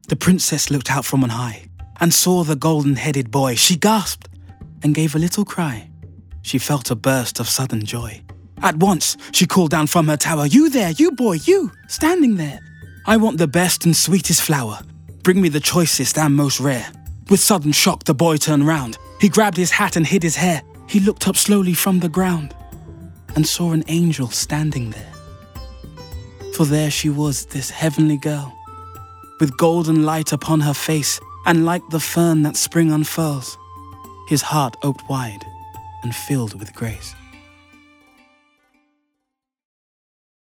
The princess looked out from on high and saw the golden-headed boy. She gasped and gave a little cry. She felt a burst of sudden joy. At once, she called down from her tower, "You there, you boy, you, standing there. I want the best and sweetest flower. Bring me the choicest and most rare." With sudden shock, the boy turned round. He grabbed his hat and hid his hair. He looked up slowly from the ground and saw an angel standing there. For there she was, this heavenly girl, with golden light upon her face, and like the fern that spring unfurls, his heart oped wide and filled with grace.